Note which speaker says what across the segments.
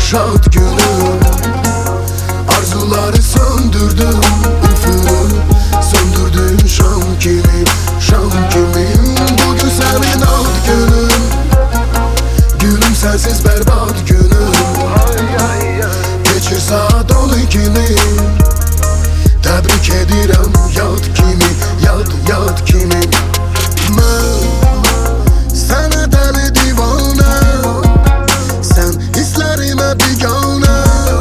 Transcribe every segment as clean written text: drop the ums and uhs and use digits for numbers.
Speaker 1: şad günüm. Arzuları söndürdüm, üfürü söndürdün şam kimi, şam kimi. Bugün senin ad günün, gülüm sensiz berbat günüm. Geçir saat 12'ni, təbrik edirəm yad kimi, yad kimi. Mən sənə dəli divanə, sən hisslərimə biganə.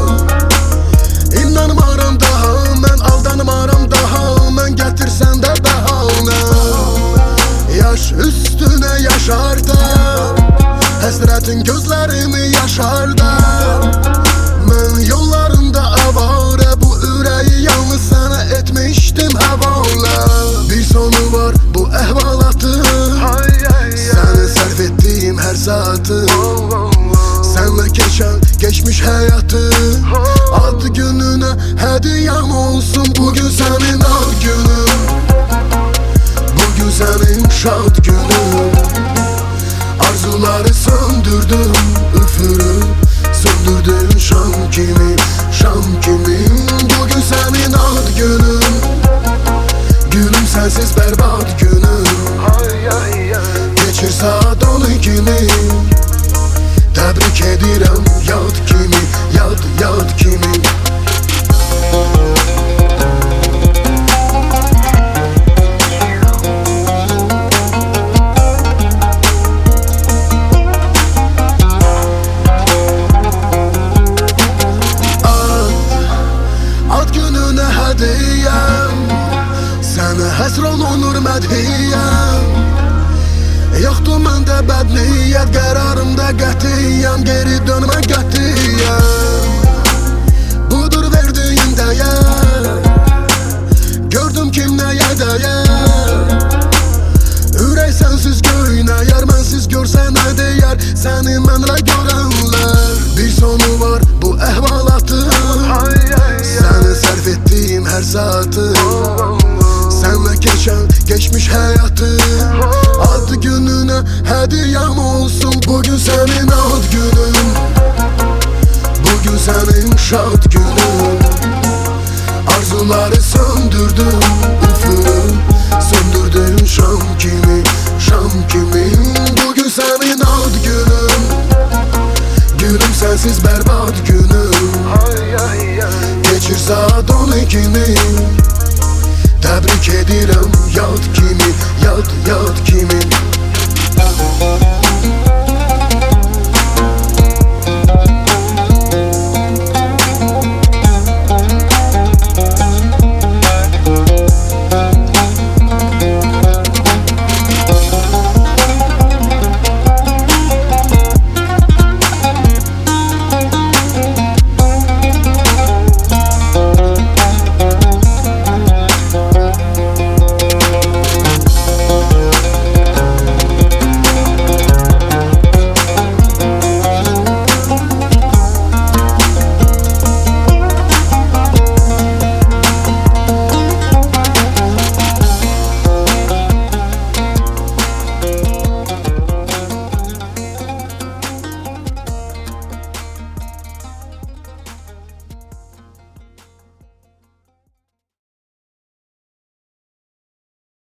Speaker 1: İnanmaram daha, mən aldanmaram daha, mən gətirsən də bəhanə. Yaş üstünə yaşar da, həsrətin gözlərimi yaşar da. Mən yollarında avara, bu ürəyi yalnız sənə etmişdim həvalə. Bir sonu var bu əhvalatın, sənə sərf etdiyim hər saatı. Sənlə keçən geçmiş həyatı, ad gününə hədiyəm olsun. Bugün sənin ad günün, bugün sənin şad günün. Arzuları söndürdüm, üfürü söndürdün şam kimi, şam kimi. Bugün senin ad günün, gülüm sensiz berbat günüm. Geçir saat 12'ni, təbrik edirəm yad kimi, yad kimi. Sənə həsr olunur mədhiyyəm, yoxdur məndə bədniyyət. Qərarımda qətiyyəm, geri dönmə qətiyyəm. Budur verdiyin dəyər, gördüm kim nəyə dəyər. Ürək sənsiz göynəyər, mənsiz görsə nə deyər səni mənlə görənlər. Bir sonu var bu əhvalatın, səni sərf etdiyim hər saatı. Sənlə keçən geçmiş həyatı, ad gününə hədiyəm olsun. Bugün sənin ad günün, bugün sənin şad günün. Arzuları söndürdüm, üfürü söndürdün şam kimi,